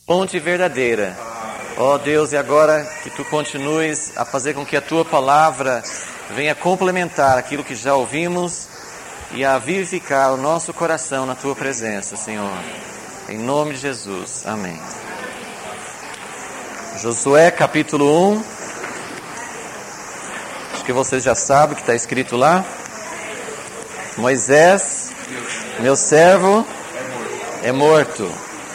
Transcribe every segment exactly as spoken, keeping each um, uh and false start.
Fonte verdadeira. Ó Deus, e agora que Tu continues a fazer com que a Tua palavra venha complementar aquilo que já ouvimos e a vivificar o nosso coração na Tua presença, Senhor. Em nome de Jesus. Amém. Josué capítulo um. Acho que vocês já sabem o que está escrito lá. Moisés, meu servo, é morto.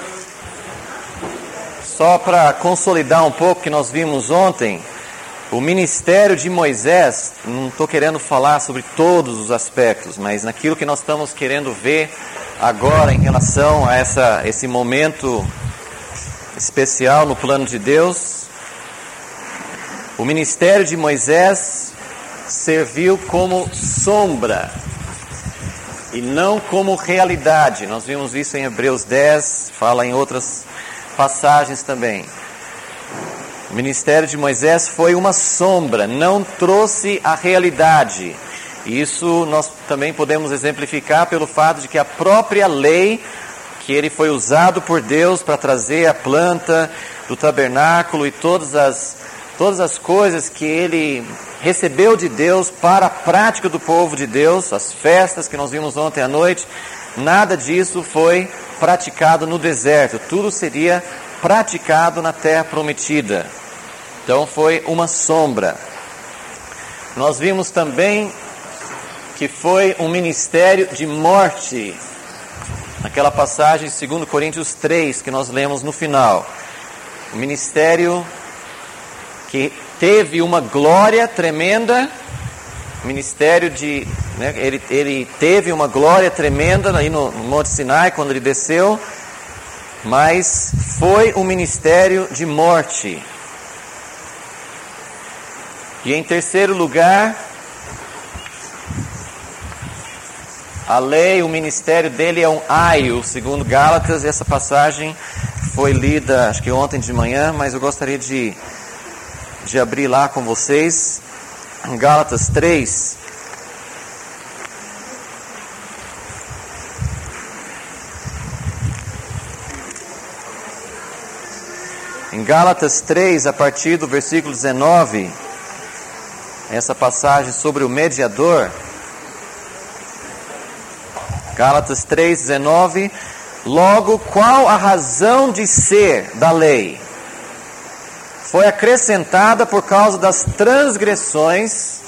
Só para consolidar um pouco o que nós vimos ontem, o ministério de Moisés, não estou querendo falar sobre todos os aspectos, mas naquilo que nós estamos querendo ver agora em relação a essa, esse momento especial no plano de Deus, o ministério de Moisés serviu como sombra e não como realidade. Nós vimos isso em Hebreus dez, fala em outras passagens também. O ministério de Moisés foi uma sombra, não trouxe a realidade. E isso nós também podemos exemplificar pelo fato de que a própria lei, que ele foi usado por Deus para trazer a planta do tabernáculo e todas as, todas as coisas que ele recebeu de Deus para a prática do povo de Deus, as festas que nós vimos ontem à noite, nada disso foi praticado no deserto, tudo seria praticado na terra prometida. Então foi uma sombra. Nós vimos também que foi um ministério de morte, naquela passagem de dois Coríntios três que nós lemos no final. Um ministério que teve uma glória tremenda, ministério de, né, ele, ele teve uma glória tremenda aí no, no Monte Sinai, quando ele desceu, mas foi um ministério de morte. E em terceiro lugar, a lei, o ministério dele é um aio, segundo Gálatas. Essa passagem foi lida, acho que ontem de manhã, mas eu gostaria de, de abrir lá com vocês. Em Gálatas três, em Gálatas três, a partir do versículo dezenove, essa passagem sobre o mediador. Gálatas três, dezenove, logo, qual a razão de ser da lei? Foi acrescentada por causa das transgressões,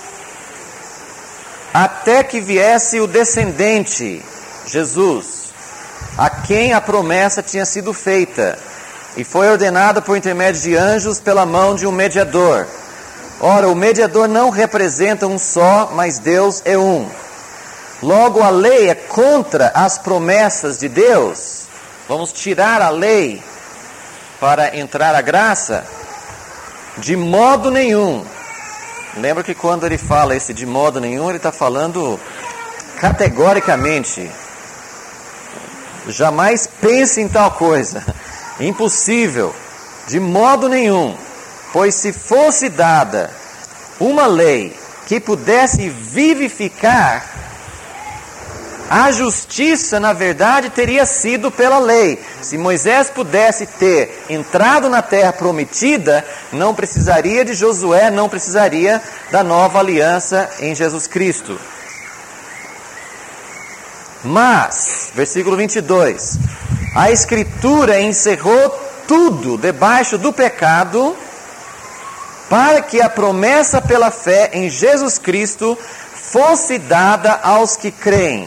até que viesse o descendente, Jesus, a quem a promessa tinha sido feita, e foi ordenada por intermédio de anjos pela mão de um mediador. Ora, o mediador não representa um só, mas Deus é um. Logo, a lei é contra as promessas de Deus. Vamos tirar a lei para entrar a graça? De modo nenhum. Lembra que quando ele fala esse de modo nenhum, ele está falando categoricamente. Jamais pense em tal coisa. Impossível. De modo nenhum. Pois se fosse dada uma lei que pudesse vivificar, a justiça, na verdade, teria sido pela lei. Se Moisés pudesse ter entrado na terra prometida, não precisaria de Josué, não precisaria da nova aliança em Jesus Cristo. Mas, versículo vinte e dois, a Escritura encerrou tudo debaixo do pecado, para que a promessa pela fé em Jesus Cristo fosse dada aos que creem.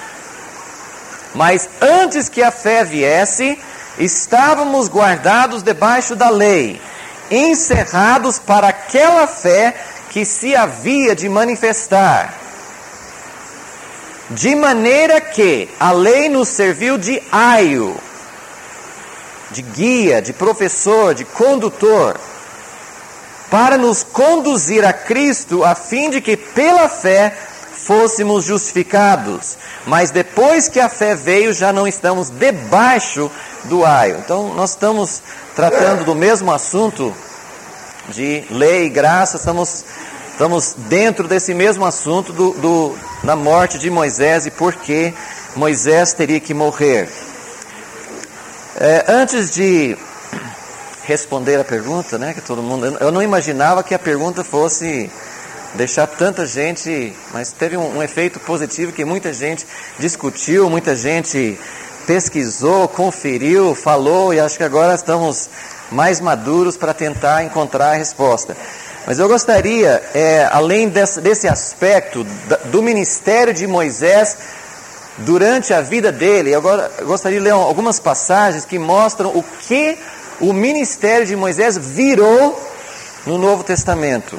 Mas antes que a fé viesse, estávamos guardados debaixo da lei, encerrados para aquela fé que se havia de manifestar. De maneira que a lei nos serviu de aio, de guia, de professor, de condutor, para nos conduzir a Cristo, a fim de que pela fé fôssemos justificados. Mas depois que a fé veio, já não estamos debaixo do aio. Então, nós estamos tratando do mesmo assunto de lei e graça, estamos, estamos dentro desse mesmo assunto do, do, da morte de Moisés e por que Moisés teria que morrer. É, antes de responder a pergunta, né? Que todo mundo, eu não imaginava que a pergunta fosse deixar tanta gente, mas teve um, um efeito positivo que muita gente discutiu, muita gente pesquisou, conferiu, falou, e acho que agora estamos mais maduros para tentar encontrar a resposta. Mas eu gostaria, é, além desse, desse aspecto do ministério de Moisés durante a vida dele, eu agora eu gostaria de ler algumas passagens que mostram o que o ministério de Moisés virou no Novo Testamento.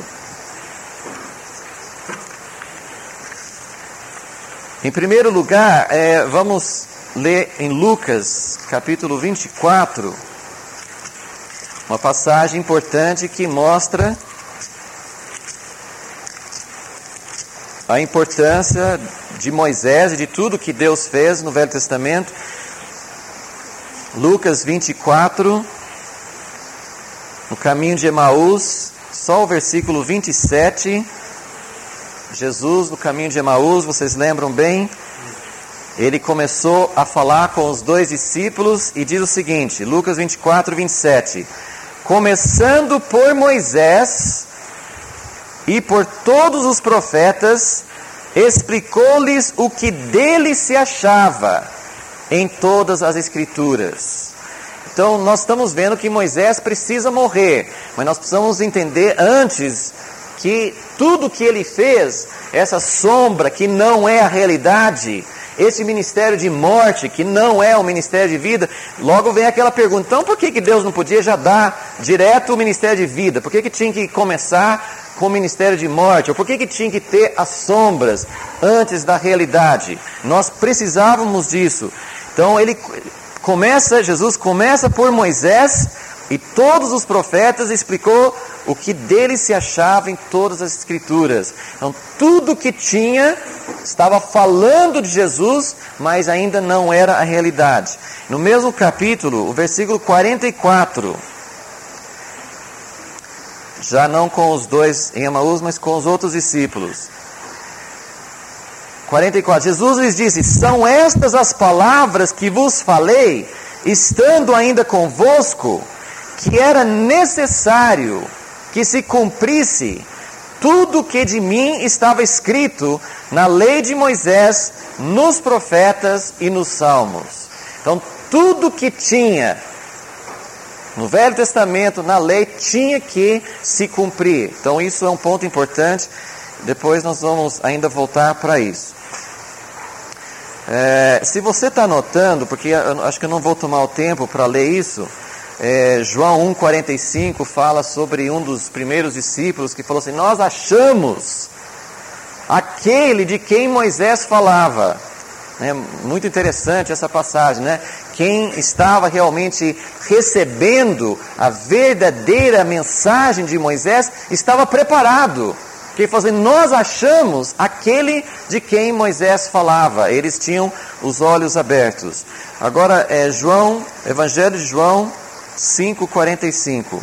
Em primeiro lugar, é, vamos ler em Lucas, capítulo vinte e quatro, uma passagem importante que mostra a importância de Moisés e de tudo que Deus fez no Velho Testamento. Lucas vinte e quatro, no caminho de Emaús, só o versículo vinte e sete... Jesus no caminho de Emaús, vocês lembram bem? Ele começou a falar com os dois discípulos e diz o seguinte, Lucas vinte e quatro, vinte e sete. Começando por Moisés e por todos os profetas, explicou-lhes o que dele se achava em todas as Escrituras. Então nós estamos vendo que Moisés precisa morrer, mas nós precisamos entender antes que tudo que ele fez, essa sombra que não é a realidade, esse ministério de morte que não é o ministério de vida, logo vem aquela pergunta, então por que, que Deus não podia já dar direto o ministério de vida? Por que, que tinha que começar com o ministério de morte? Ou por que, que tinha que ter as sombras antes da realidade? Nós precisávamos disso. Então ele começa, Jesus começa por Moisés e todos os profetas, explicou o que dele se achava em todas as Escrituras. Então, tudo que tinha estava falando de Jesus, mas ainda não era a realidade. No mesmo capítulo, o versículo quarenta e quatro, já não com os dois em Emaús, mas com os outros discípulos. quarenta e quatro, Jesus lhes disse, são estas as palavras que vos falei, estando ainda convosco, que era necessário que se cumprisse tudo que de mim estava escrito na lei de Moisés, nos profetas e nos salmos. Então, tudo que tinha no Velho Testamento, na lei, tinha que se cumprir. Então, isso é um ponto importante. Depois nós vamos ainda voltar para isso. É, se você está anotando, porque eu acho que eu não vou tomar o tempo para ler isso, É, João um, quarenta e cinco fala sobre um dos primeiros discípulos que falou assim, nós achamos aquele de quem Moisés falava. É muito interessante essa passagem, né? Quem estava realmente recebendo a verdadeira mensagem de Moisés estava preparado. Porque falou assim, nós achamos aquele de quem Moisés falava. Eles tinham os olhos abertos. Agora é João, Evangelho de João cinco, quarenta e cinco.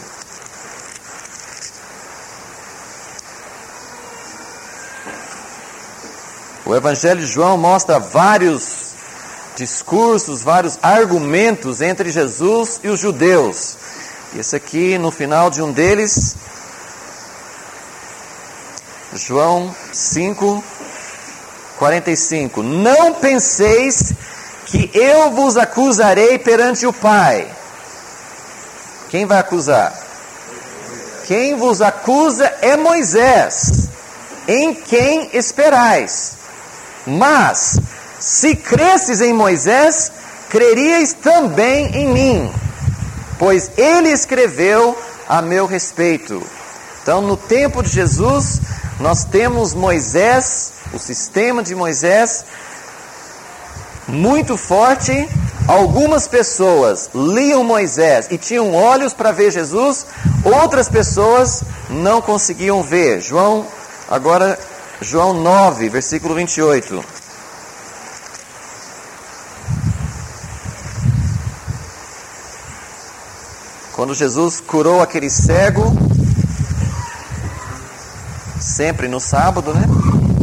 O Evangelho de João mostra vários discursos, vários argumentos entre Jesus e os judeus. E esse aqui, no final de um deles, João cinco, quarenta e cinco. Não penseis que eu vos acusarei perante o Pai. Quem vai acusar? Quem vos acusa é Moisés, em quem esperais. Mas, se cresces em Moisés, creríeis também em mim, pois ele escreveu a meu respeito. Então, no tempo de Jesus, nós temos Moisés, o sistema de Moisés, muito forte. Algumas pessoas liam Moisés e tinham olhos para ver Jesus, outras pessoas não conseguiam ver. João, agora, João nove, versículo vinte e oito. Quando Jesus curou aquele cego, sempre no sábado, né?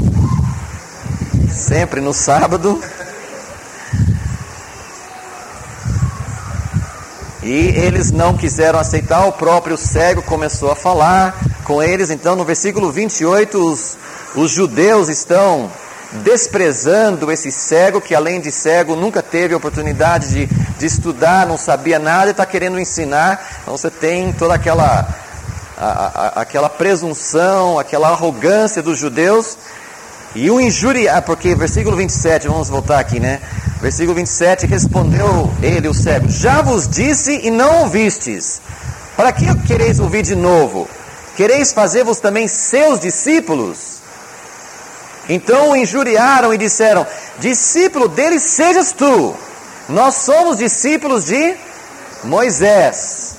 Sempre no sábado. E eles não quiseram aceitar, o próprio cego começou a falar com eles. Então no versículo vinte e oito, os, os judeus estão desprezando esse cego, que além de cego nunca teve oportunidade de, de estudar, não sabia nada e está querendo ensinar. Então você tem toda aquela, a, a, aquela presunção, aquela arrogância dos judeus. E o injuriar, porque versículo vinte e sete, vamos voltar aqui, né? Versículo vinte e sete, respondeu ele, o cego: já vos disse e não ouvistes. Para que quereis ouvir de novo? Quereis fazer-vos também seus discípulos? Então o injuriaram e disseram: discípulo dele sejas tu, nós somos discípulos de Moisés.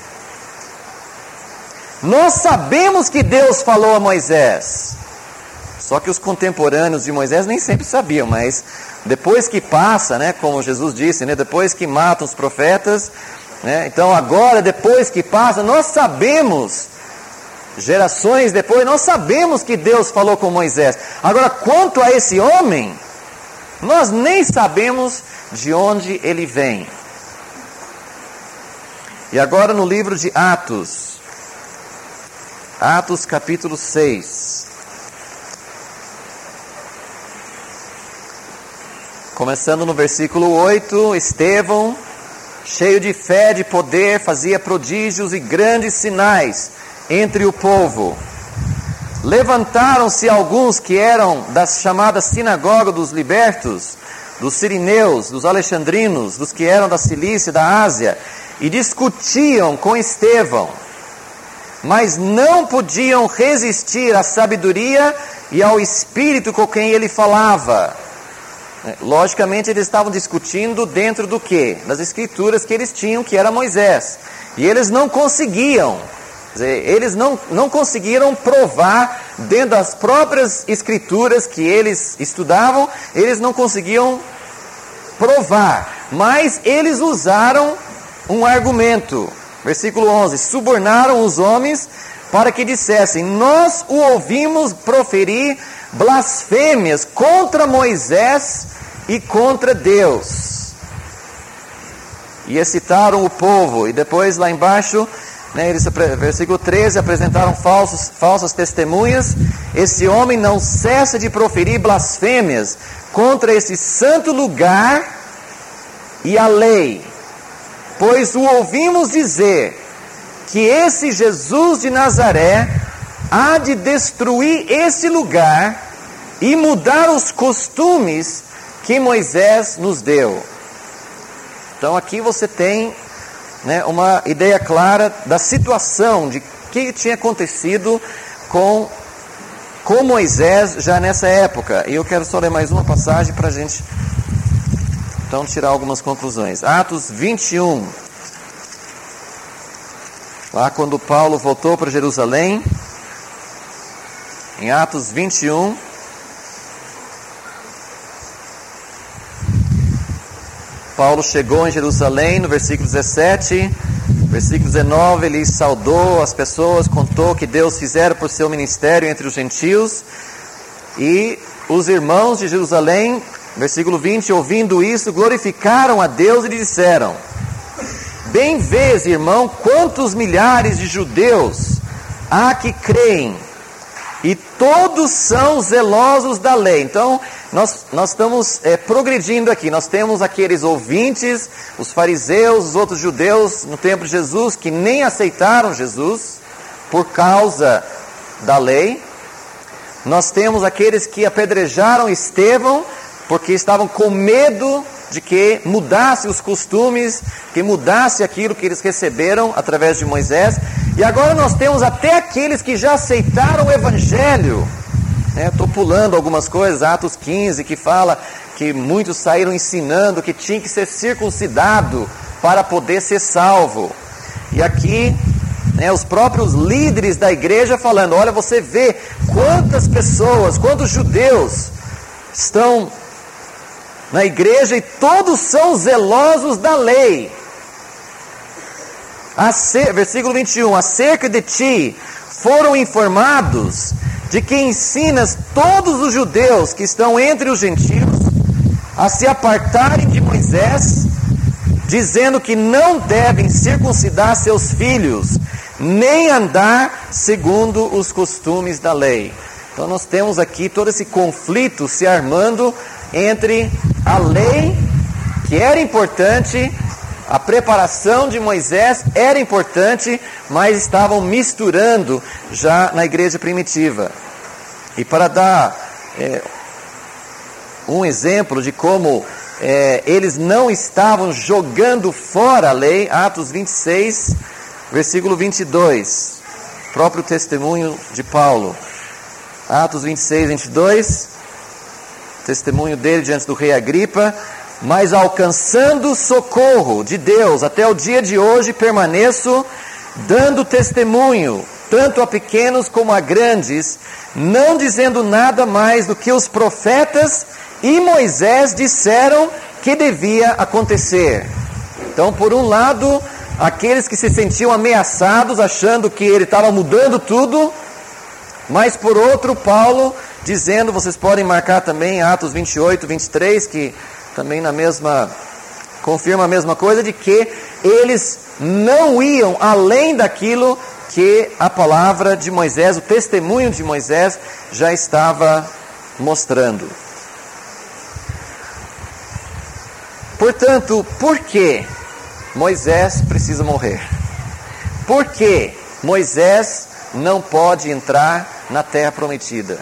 Nós sabemos que Deus falou a Moisés. Só que os contemporâneos de Moisés nem sempre sabiam, mas depois que passa, né, como Jesus disse, né, depois que matam os profetas, né, então agora, depois que passa, nós sabemos, gerações depois, nós sabemos que Deus falou com Moisés. Agora, quanto a esse homem, nós nem sabemos de onde ele vem. E agora no livro de Atos, Atos capítulo seis. Começando no versículo oito, Estevão, cheio de fé, de poder, fazia prodígios e grandes sinais entre o povo. Levantaram-se alguns que eram das chamadas sinagoga dos libertos, dos sirineus, dos alexandrinos, dos que eram da Cilícia, da Ásia, e discutiam com Estevão, mas não podiam resistir à sabedoria e ao espírito com quem ele falava. Logicamente eles estavam discutindo dentro do quê? Das escrituras que eles tinham, que era Moisés. E eles não conseguiam, quer dizer, eles não, não conseguiram provar dentro das próprias escrituras que eles estudavam, eles não conseguiam provar. Mas eles usaram um argumento. Versículo onze, subornaram os homens para que dissessem: nós o ouvimos proferir blasfêmias contra Moisés e contra Deus. E excitaram o povo. E depois lá embaixo, né, eles, versículo treze, apresentaram falsos, falsas testemunhas. Esse homem não cessa de proferir blasfêmias contra esse santo lugar e a lei, pois o ouvimos dizer que esse Jesus de Nazaré há de destruir esse lugar e mudar os costumes que Moisés nos deu. Então aqui você tem, né, uma ideia clara da situação, de que tinha acontecido com, com Moisés já nessa época. E eu quero só ler mais uma passagem para a gente então tirar algumas conclusões. Atos vinte e um. Lá quando Paulo voltou para Jerusalém, em Atos vinte e um, Paulo chegou em Jerusalém, no versículo dezessete, versículo dezenove, ele saudou as pessoas, contou que Deus fizera por seu ministério entre os gentios, e os irmãos de Jerusalém, versículo vinte, ouvindo isso, glorificaram a Deus e lhe disseram: bem vês, irmão, quantos milhares de judeus há que creem, e todos são zelosos da lei. Então, nós, nós estamos é, progredindo aqui. Nós temos aqueles ouvintes, os fariseus, os outros judeus no tempo de Jesus, que nem aceitaram Jesus por causa da lei. Nós temos aqueles que apedrejaram Estevão, porque estavam com medo de que mudasse os costumes, que mudasse aquilo que eles receberam através de Moisés. E agora nós temos até aqueles que já aceitaram o Evangelho. Estou né? pulando algumas coisas, Atos quinze, que fala que muitos saíram ensinando que tinha que ser circuncidado para poder ser salvo. E aqui, né, os próprios líderes da igreja falando: olha, você vê quantas pessoas, quantos judeus estão na igreja e todos são zelosos da lei. Acer, versículo vinte e um, acerca de ti foram informados de que ensinas todos os judeus que estão entre os gentios a se apartarem de Moisés, dizendo que não devem circuncidar seus filhos, nem andar segundo os costumes da lei. Então nós temos aqui todo esse conflito se armando entre a lei, que era importante, a preparação de Moisés era importante, mas estavam misturando já na igreja primitiva. E para dar é, um exemplo de como é, eles não estavam jogando fora a lei, Atos vinte e seis, versículo vinte e dois, próprio testemunho de Paulo. Atos vinte e seis, vinte e dois, testemunho dele diante do rei Agripa. Mas alcançando socorro de Deus até o dia de hoje permaneço, dando testemunho, tanto a pequenos como a grandes, não dizendo nada mais do que os profetas e Moisés disseram que devia acontecer. Então, por um lado, aqueles que se sentiam ameaçados, achando que ele estava mudando tudo, mas por outro, Paulo dizendo, vocês podem marcar também Atos vinte e oito, vinte e três, que também na mesma, confirma a mesma coisa, de que eles não iam além daquilo que a palavra de Moisés, o testemunho de Moisés já estava mostrando. Portanto, por que Moisés precisa morrer? Por que Moisés não pode entrar na terra prometida?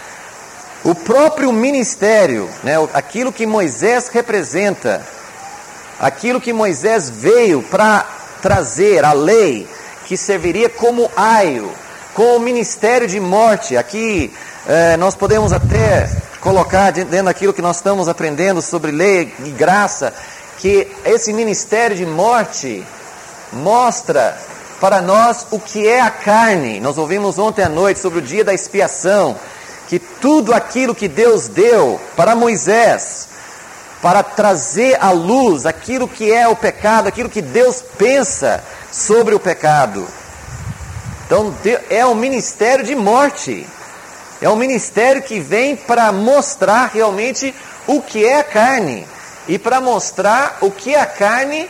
O próprio ministério, né, aquilo que Moisés representa, aquilo que Moisés veio para trazer, a lei, que serviria como aio, com o ministério de morte. Aqui eh, nós podemos até colocar dentro daquilo que nós estamos aprendendo sobre lei e graça, que esse ministério de morte mostra para nós o que é a carne. Nós ouvimos ontem à noite sobre o dia da expiação, que tudo aquilo que Deus deu para Moisés, para trazer à luz aquilo que é o pecado, aquilo que Deus pensa sobre o pecado. Então é um ministério de morte, é um ministério que vem para mostrar realmente o que é a carne, e para mostrar o que é a carne,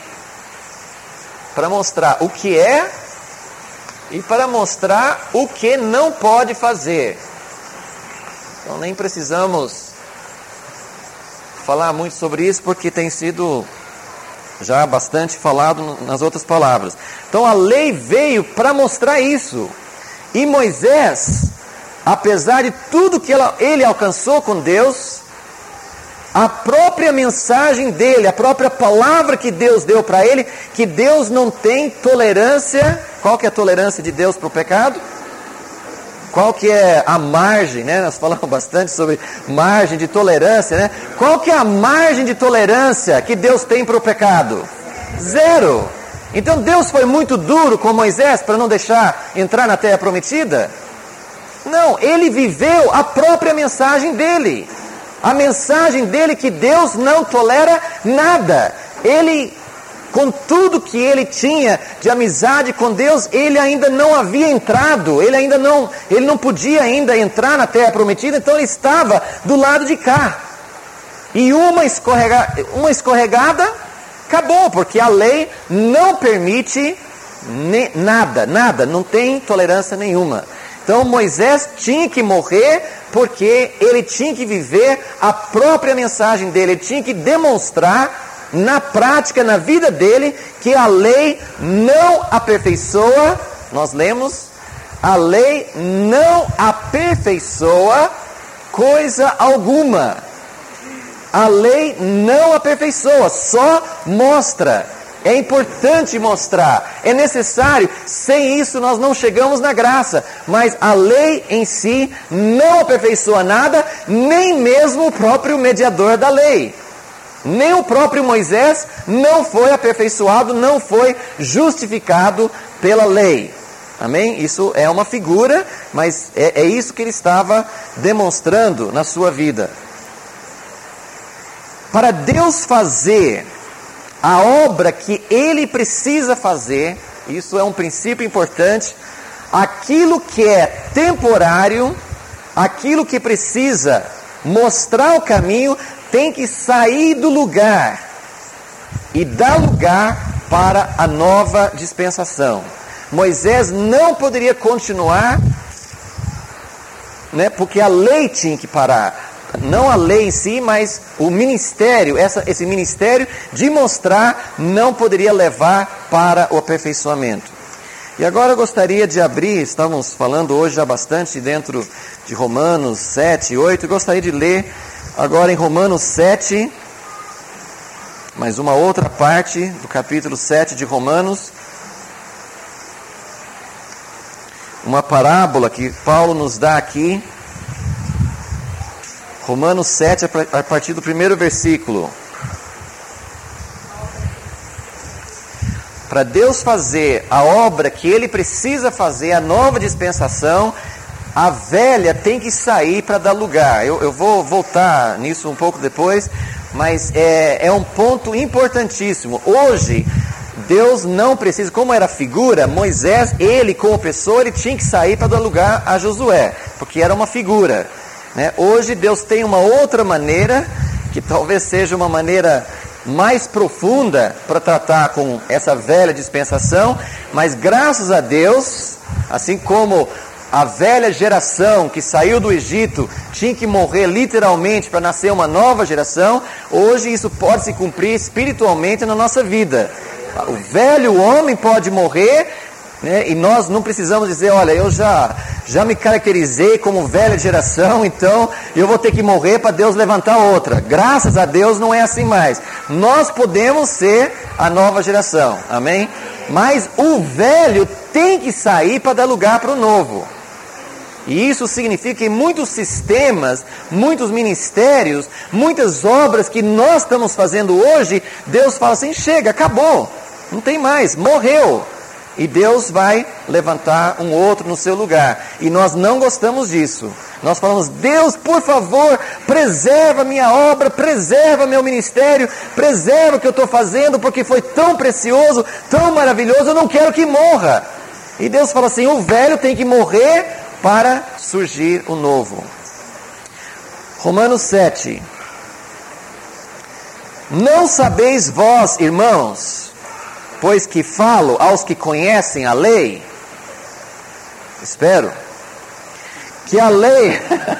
para mostrar o que é, e para mostrar o que não pode fazer. Então nem precisamos falar muito sobre isso, porque tem sido já bastante falado nas outras palavras. Então a lei veio para mostrar isso. E Moisés, apesar de tudo que ela, ele alcançou com Deus, a própria mensagem dele, a própria palavra que Deus deu para ele, que Deus não tem tolerância. Qual que é a tolerância de Deus para o pecado? Qual que é a margem, né? Nós falamos bastante sobre margem de tolerância, né? Qual que é a margem de tolerância que Deus tem para o pecado? Zero. Então Deus foi muito duro com Moisés para não deixar entrar na terra prometida? Não, ele viveu a própria mensagem dele. A mensagem dele que Deus não tolera nada. Ele, com tudo que ele tinha de amizade com Deus, ele ainda não havia entrado, ele ainda não, ele não podia ainda entrar na terra prometida, então ele estava do lado de cá. E uma, escorrega, uma escorregada, acabou, porque a lei não permite ne, nada, nada, não tem tolerância nenhuma. Então Moisés tinha que morrer, porque ele tinha que viver a própria mensagem dele, ele tinha que demonstrar na prática, na vida dele, que a lei não aperfeiçoa. Nós lemos, a lei não aperfeiçoa coisa alguma. A lei não aperfeiçoa, só mostra. É importante mostrar, é necessário, sem isso nós não chegamos na graça. Mas a lei em si não aperfeiçoa nada, nem mesmo o próprio mediador da lei. Nem o próprio Moisés não foi aperfeiçoado, não foi justificado pela lei. Amém? Isso é uma figura, mas é, é isso que ele estava demonstrando na sua vida. Para Deus fazer a obra que ele precisa fazer, isso é um princípio importante, aquilo que é temporário, aquilo que precisa mostrar o caminho, tem que sair do lugar. e dá lugar para a nova dispensação. Moisés não poderia continuar, né, porque a lei tinha que parar. Não a lei em si, mas o ministério, essa, esse ministério de mostrar não poderia levar para o aperfeiçoamento. E agora eu gostaria de abrir, estamos falando hoje já bastante dentro de Romanos sete, oito, eu gostaria de ler agora em Romanos sete, mais uma outra parte do capítulo sete de Romanos, uma parábola que Paulo nos dá aqui, Romanos sete, a partir do primeiro versículo. Para Deus fazer a obra que Ele precisa fazer, a nova dispensação, a velha tem que sair para dar lugar. Eu, eu vou voltar nisso um pouco depois, mas é, é um ponto importantíssimo. Hoje, Deus não precisa, como era figura, Moisés, ele como pessoa, ele tinha que sair para dar lugar a Josué, porque era uma figura. Né? Hoje Deus tem uma outra maneira, que talvez seja uma maneira mais profunda para tratar com essa velha dispensação, mas graças a Deus, assim como a velha geração que saiu do Egito tinha que morrer literalmente para nascer uma nova geração, hoje isso pode se cumprir espiritualmente na nossa vida. O velho homem pode morrer, né, e nós não precisamos dizer, olha, eu já, já me caracterizei como velha geração, então eu vou ter que morrer para Deus levantar outra. Graças a Deus não é assim mais. Nós podemos ser a nova geração, amém? Mas o velho tem que sair para dar lugar para o novo. E isso significa que muitos sistemas, muitos ministérios, muitas obras que nós estamos fazendo hoje, Deus fala assim, chega, acabou, não tem mais, morreu. E Deus vai levantar um outro no seu lugar. E nós não gostamos disso. Nós falamos, Deus, por favor, preserva minha obra, preserva meu ministério, preserva o que eu estou fazendo, porque foi tão precioso, tão maravilhoso, eu não quero que morra. E Deus fala assim, o velho tem que morrer para surgir o novo. Romanos sete. Não sabeis vós, irmãos, pois que falo aos que conhecem a lei, espero, que a lei,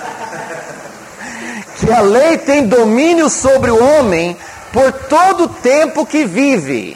que a lei tem domínio sobre o homem por todo o tempo que vive.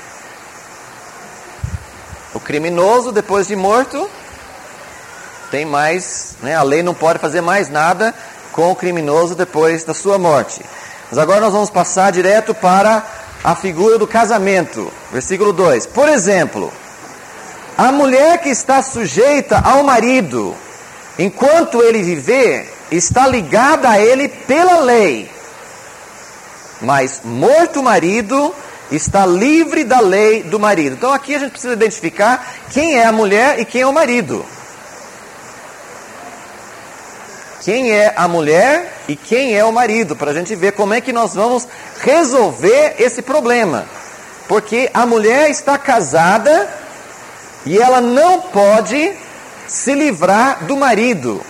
O criminoso, depois de morto, tem mais, né, a lei não pode fazer mais nada com o criminoso depois da sua morte. Mas agora nós vamos passar direto para a figura do casamento. Versículo dois. Por exemplo, a mulher que está sujeita ao marido, enquanto ele viver, está ligada a ele pela lei. Mas morto o marido, está livre da lei do marido. Então aqui a gente precisa identificar quem é a mulher e quem é o marido. Quem é a mulher e quem é o marido, para a gente ver como é que nós vamos resolver esse problema. Porque a mulher está casada e ela não pode se livrar do marido.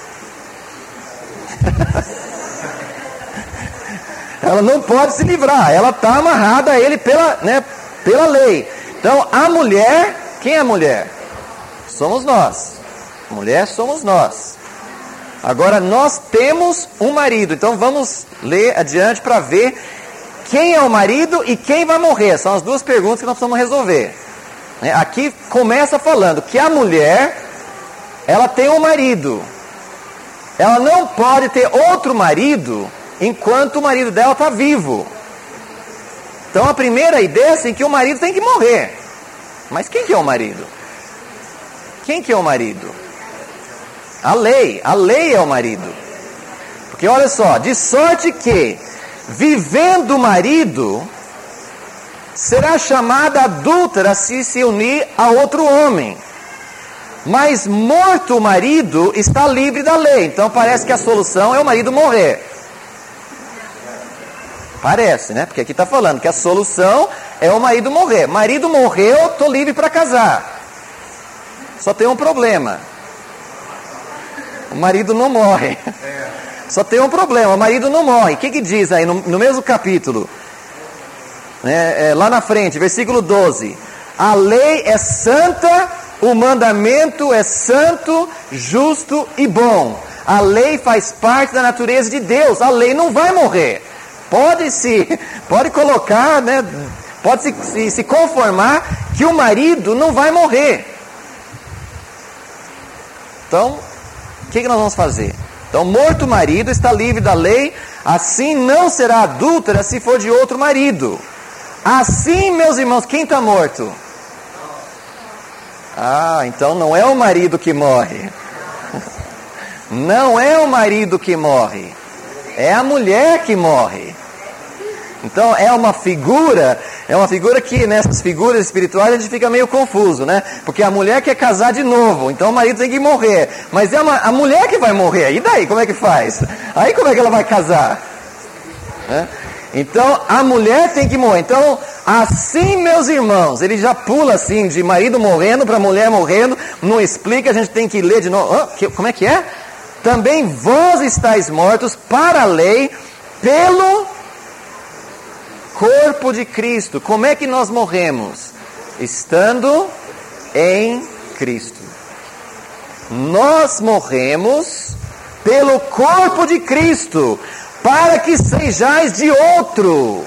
Ela não pode se livrar, ela está amarrada a ele pela, né, pela lei. Então a mulher, quem é a mulher? Somos nós. A mulher somos nós. Agora nós temos um marido, então vamos ler adiante para ver quem é o marido e quem vai morrer. São as duas perguntas que nós precisamos resolver. Aqui começa falando que a mulher, ela tem um marido. Ela não pode ter outro marido enquanto o marido dela está vivo. Então a primeira ideia é assim, que o marido tem que morrer. Mas quem que é o marido? Quem que é o marido? A lei, a lei é o marido. Porque olha só, de sorte que, vivendo o marido, será chamada adúltera se se unir a outro homem. Mas morto o marido, está livre da lei. Então parece que a solução é o marido morrer. Parece, né? Porque aqui está falando que a solução é o marido morrer. Marido morreu, estou livre para casar. Só tem um problema. O marido não morre. Só tem um problema, o marido não morre. O que que diz aí no, no mesmo capítulo? né, é, lá na frente, versículo doze. A lei é santa, o mandamento é santo, justo e bom. A lei faz parte da natureza de Deus. A lei não vai morrer. Pode se, pode colocar, né, pode se, se, se conformar que o marido não vai morrer. Então, o que, que nós vamos fazer? Então, morto o marido está livre da lei, assim não será adúltera se for de outro marido. Assim, meus irmãos, quem está morto? Ah, então não é o marido que morre. Não é o marido que morre. É a mulher que morre. Então é uma figura, é uma figura que nessas figuras espirituais a gente fica meio confuso, né? Porque a mulher quer casar de novo, então o marido tem que morrer. Mas é uma, a mulher que vai morrer, e daí como é que faz? Aí como é que ela vai casar? Né? Então a mulher tem que morrer. Então assim, meus irmãos, ele já pula assim de marido morrendo para mulher morrendo, não explica, a gente tem que ler de novo. Oh, que, como é que é? Também vós estáis mortos para a lei pelo corpo de Cristo. Como é que nós morremos? Estando em Cristo. Nós morremos pelo corpo de Cristo, para que sejais de outro,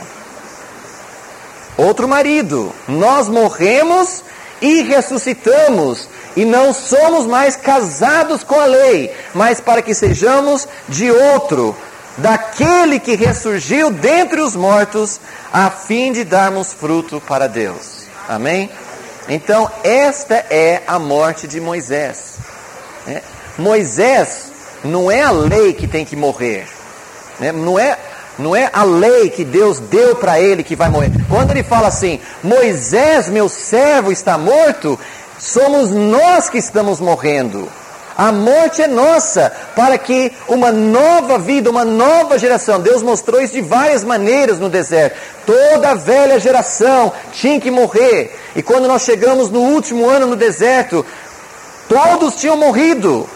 outro marido. Nós morremos e ressuscitamos, e não somos mais casados com a lei, mas para que sejamos de outro, daquele que ressurgiu dentre os mortos, a fim de darmos fruto para Deus. Amém? Então, esta é a morte de Moisés. É. Moisés não é a lei que tem que morrer. É. Não é, não é a lei que Deus deu para ele que vai morrer. Quando ele fala assim, Moisés, meu servo, está morto, somos nós que estamos morrendo. A morte é nossa, para que uma nova vida, uma nova geração, Deus mostrou isso de várias maneiras no deserto. Toda a velha geração tinha que morrer. E quando nós chegamos no último ano no deserto, todos tinham morrido.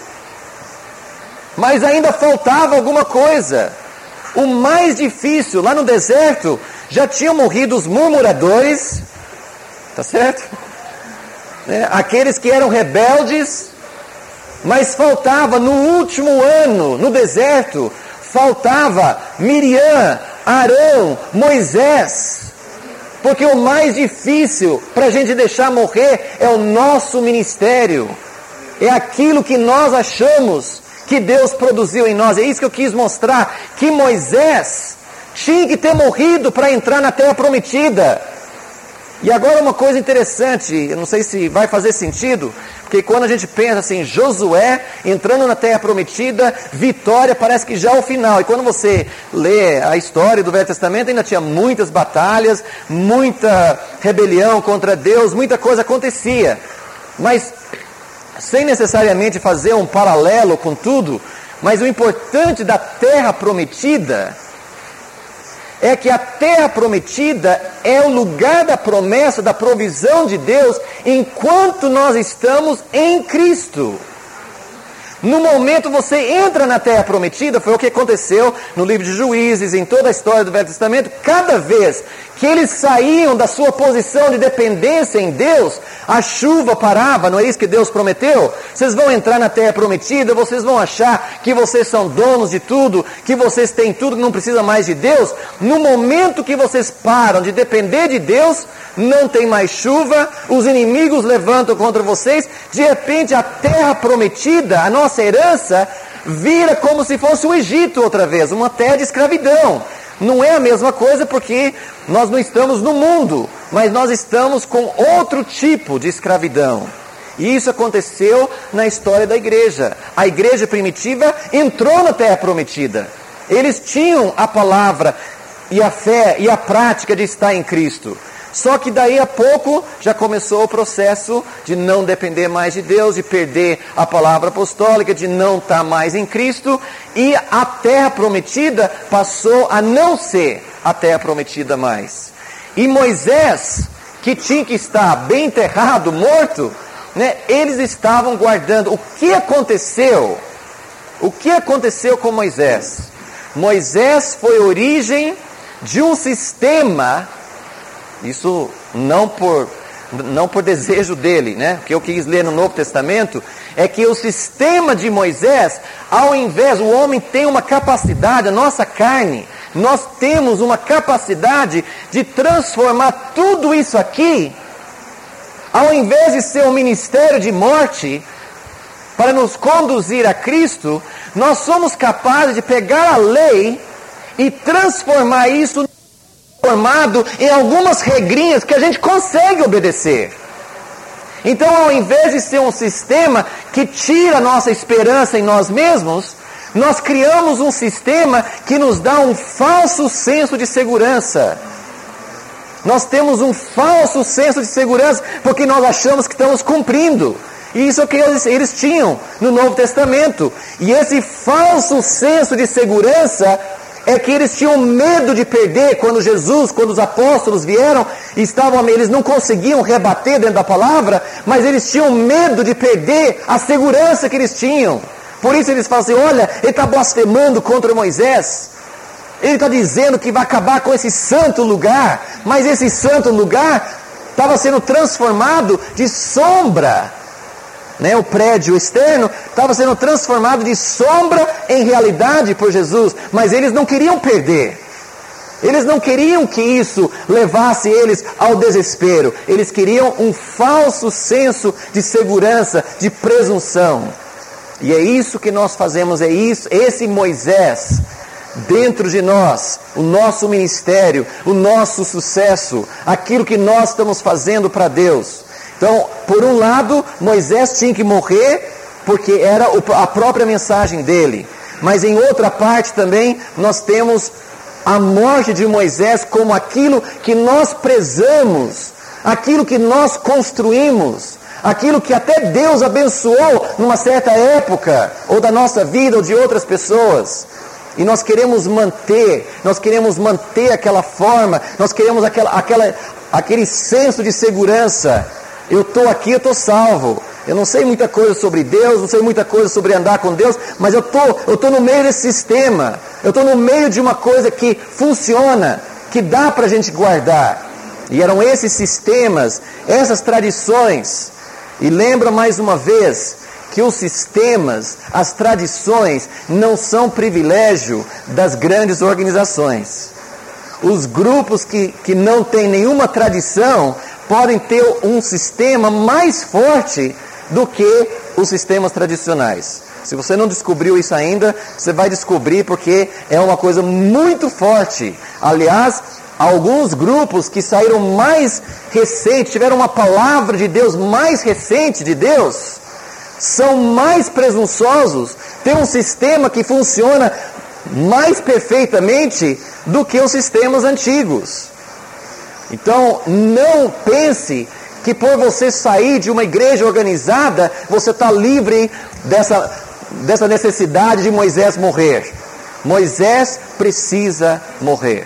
Mas ainda faltava alguma coisa. O mais difícil, lá no deserto, já tinham morrido os murmuradores, tá certo? É, aqueles que eram rebeldes. Mas faltava no último ano, no deserto, faltava Miriam, Arão, Moisés. Porque o mais difícil para a gente deixar morrer é o nosso ministério. É aquilo que nós achamos que Deus produziu em nós. É isso que eu quis mostrar, que Moisés tinha que ter morrido para entrar na terra prometida. E agora uma coisa interessante, eu não sei se vai fazer sentido, porque quando a gente pensa assim, Josué entrando na terra prometida, vitória, parece que já é o final. E quando você lê a história do Velho Testamento, ainda tinha muitas batalhas, muita rebelião contra Deus, muita coisa acontecia. Mas, sem necessariamente fazer um paralelo com tudo, mas o importante da terra prometida é que a terra prometida é o lugar da promessa, da provisão de Deus, enquanto nós estamos em Cristo. No momento você entra na terra prometida, foi o que aconteceu no livro de Juízes, em toda a história do Velho Testamento, cada vez que eles saíam da sua posição de dependência em Deus, a chuva parava, não é isso que Deus prometeu? Vocês vão entrar na terra prometida, vocês vão achar que vocês são donos de tudo, que vocês têm tudo, que não precisa mais de Deus. No momento que vocês param de depender de Deus, não tem mais chuva, os inimigos levantam contra vocês, de repente a terra prometida, a nossa herança, vira como se fosse o Egito outra vez, uma terra de escravidão. Não é a mesma coisa porque nós não estamos no mundo, mas nós estamos com outro tipo de escravidão. E isso aconteceu na história da igreja. A igreja primitiva entrou na terra prometida. Eles tinham a palavra e a fé e a prática de estar em Cristo. Só que daí a pouco já começou o processo de não depender mais de Deus, de perder a palavra apostólica, de não estar mais em Cristo, e a terra prometida passou a não ser a terra prometida mais. E Moisés, que tinha que estar bem enterrado, morto, né, eles estavam guardando. O que aconteceu? O que aconteceu com Moisés? Moisés foi origem de um sistema Isso não por, não por desejo dele, né? O que eu quis ler no Novo Testamento é que o sistema de Moisés, ao invés, o homem tem uma capacidade, a nossa carne, nós temos uma capacidade de transformar tudo isso aqui, ao invés de ser um ministério de morte, para nos conduzir a Cristo, nós somos capazes de pegar a lei e transformar isso formado em algumas regrinhas que a gente consegue obedecer. Então, ao invés de ser um sistema que tira a nossa esperança em nós mesmos, nós criamos um sistema que nos dá um falso senso de segurança. Nós temos um falso senso de segurança porque nós achamos que estamos cumprindo. E isso é o que eles, eles tinham no Novo Testamento. E esse falso senso de segurança é que eles tinham medo de perder quando Jesus, quando os apóstolos vieram, estavam, eles não conseguiam rebater dentro da palavra, mas eles tinham medo de perder a segurança que eles tinham. Por isso eles falam assim, olha, ele está blasfemando contra Moisés. Ele está dizendo que vai acabar com esse santo lugar, mas esse santo lugar estava sendo transformado de sombra. Né, o prédio externo estava sendo transformado de sombra em realidade por Jesus, mas eles não queriam perder, eles não queriam que isso levasse eles ao desespero, eles queriam um falso senso de segurança, de presunção, e é isso que nós fazemos, é isso, esse Moisés dentro de nós, o nosso ministério, o nosso sucesso, aquilo que nós estamos fazendo para Deus. Então, por um lado, Moisés tinha que morrer, porque era a própria mensagem dele. Mas em outra parte também, nós temos a morte de Moisés como aquilo que nós prezamos, aquilo que nós construímos, aquilo que até Deus abençoou numa certa época, ou da nossa vida, ou de outras pessoas. E nós queremos manter, nós queremos manter aquela forma, nós queremos aquela, aquela, aquele senso de segurança. Eu estou aqui, eu estou salvo. Eu não sei muita coisa sobre Deus, não sei muita coisa sobre andar com Deus, mas eu estou eu estou no meio desse sistema. Eu estou no meio de uma coisa que funciona, que dá para a gente guardar. E eram esses sistemas, essas tradições. E lembra mais uma vez que os sistemas, as tradições, não são privilégio das grandes organizações. Os grupos que, que não têm nenhuma tradição podem ter um sistema mais forte do que os sistemas tradicionais. Se você não descobriu isso ainda, você vai descobrir, porque é uma coisa muito forte. Aliás, alguns grupos que saíram mais recentes, tiveram uma palavra de Deus mais recente de Deus, são mais presunçosos, têm um sistema que funciona mais perfeitamente do que os sistemas antigos. Então, não pense que por você sair de uma igreja organizada, você está livre dessa, dessa necessidade de Moisés morrer. Moisés precisa morrer.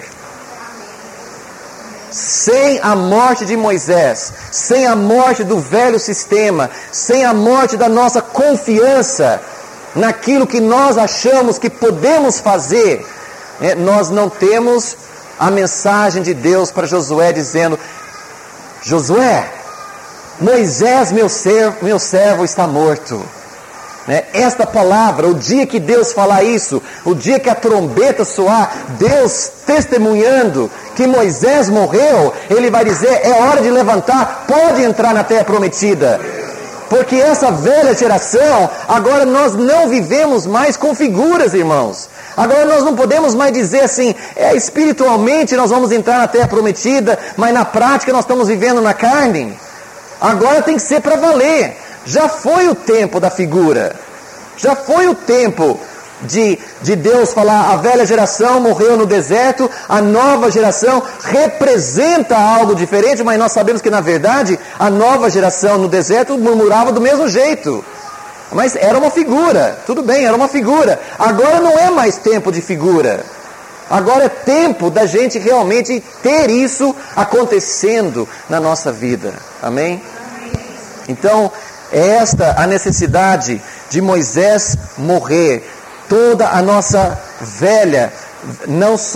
Sem a morte de Moisés, sem a morte do velho sistema, sem a morte da nossa confiança naquilo que nós achamos que podemos fazer, nós não temos a mensagem de Deus para Josué dizendo: Josué, Moisés, meu servo, meu servo está morto. Né? Esta palavra, o dia que Deus falar isso, o dia que a trombeta soar, Deus testemunhando que Moisés morreu, Ele vai dizer: é hora de levantar, pode entrar na terra prometida. Porque essa velha geração, agora nós não vivemos mais com figuras, irmãos. Agora nós não podemos mais dizer assim, é, espiritualmente nós vamos entrar na terra prometida, mas na prática nós estamos vivendo na carne. Agora tem que ser para valer. Já foi o tempo da figura. Já foi o tempo de, de Deus falar, a velha geração morreu no deserto, a nova geração representa algo diferente, mas nós sabemos que na verdade a nova geração no deserto murmurava do mesmo jeito. Mas era uma figura, tudo bem, era uma figura. Agora não é mais tempo de figura. Agora é tempo da gente realmente ter isso acontecendo na nossa vida. Amém? Então, é esta a necessidade de Moisés morrer. Toda a nossa velha, não só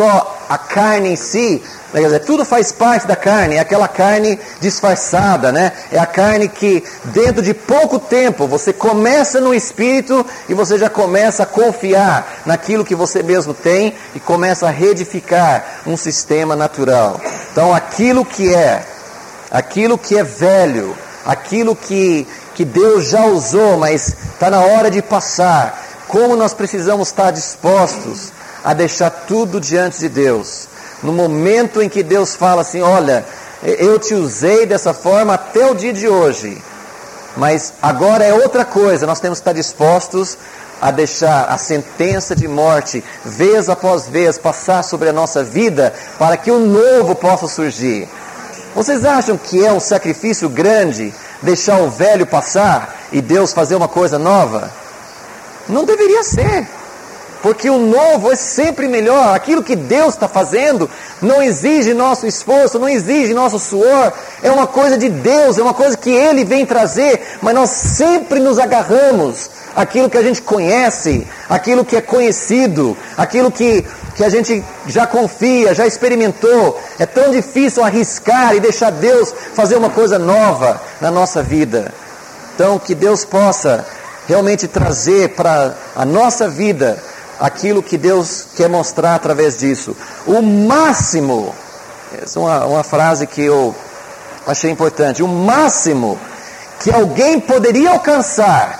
a carne em si, quer dizer, tudo faz parte da carne, é aquela carne disfarçada, né? É a carne que dentro de pouco tempo você começa no espírito e você já começa a confiar naquilo que você mesmo tem e começa a reedificar um sistema natural. Então aquilo que é, aquilo que é velho, aquilo que, que Deus já usou, mas está na hora de passar, como nós precisamos estar dispostos a deixar tudo diante de Deus. No momento em que Deus fala assim, olha, eu te usei dessa forma até o dia de hoje, mas agora é outra coisa, nós temos que estar dispostos a deixar a sentença de morte, vez após vez, passar sobre a nossa vida, para que o novo possa surgir. Vocês acham que é um sacrifício grande deixar o velho passar e Deus fazer uma coisa nova? Não deveria ser. Porque o novo é sempre melhor. Aquilo que Deus está fazendo não exige nosso esforço, não exige nosso suor. É uma coisa de Deus, é uma coisa que Ele vem trazer. Mas nós sempre nos agarramos àquilo que a gente conhece, aquilo que é conhecido, aquilo que, que a gente já confia, já experimentou. É tão difícil arriscar e deixar Deus fazer uma coisa nova na nossa vida. Então que Deus possa realmente trazer para a nossa vida aquilo que Deus quer mostrar através disso. O máximo, essa é uma, uma frase que eu achei importante, o máximo que alguém poderia alcançar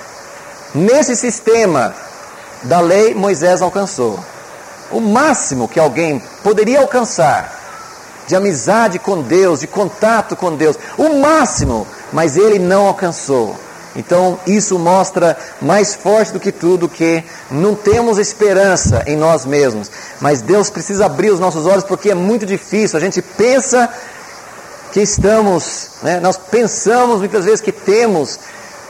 nesse sistema da lei, Moisés alcançou. O máximo que alguém poderia alcançar de amizade com Deus, de contato com Deus, o máximo, mas ele não alcançou. Então isso mostra mais forte do que tudo que não temos esperança em nós mesmos, mas Deus precisa abrir os nossos olhos, porque é muito difícil. A gente pensa que estamos, né, nós pensamos muitas vezes que temos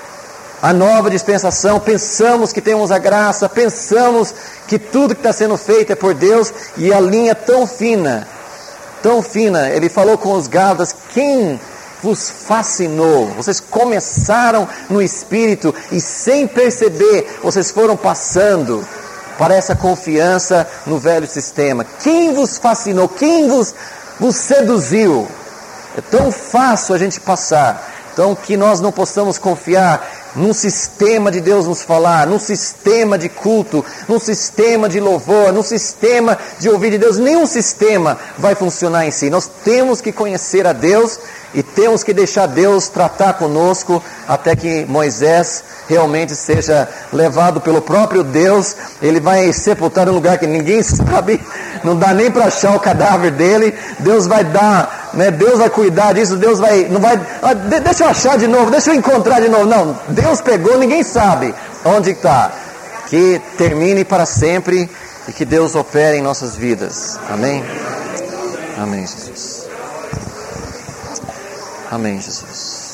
a nova dispensação, pensamos que temos a graça, pensamos que tudo que está sendo feito é por Deus, e a linha tão fina, tão fina. Ele falou com os Gálatas, quem vos fascinou? Vocês começaram no Espírito e sem perceber, vocês foram passando para essa confiança no velho sistema. Quem vos fascinou? Quem vos, vos seduziu? É tão fácil a gente passar. Então que nós não possamos confiar num sistema de Deus nos falar, num sistema de culto, num sistema de louvor, num sistema de ouvir de Deus. Nenhum sistema vai funcionar em si. Nós temos que conhecer a Deus e temos que deixar Deus tratar conosco até que Moisés realmente seja levado pelo próprio Deus. Ele vai sepultar em um lugar que ninguém sabe, não dá nem para achar o cadáver dele. Deus vai dar, né? Deus vai cuidar disso. Deus vai, não vai, ah, de, deixa eu achar de novo, deixa eu encontrar de novo. Não, Deus pegou, ninguém sabe onde está. Que termine para sempre e que Deus opere em nossas vidas. Amém? Amém, Jesus. Amém, Jesus.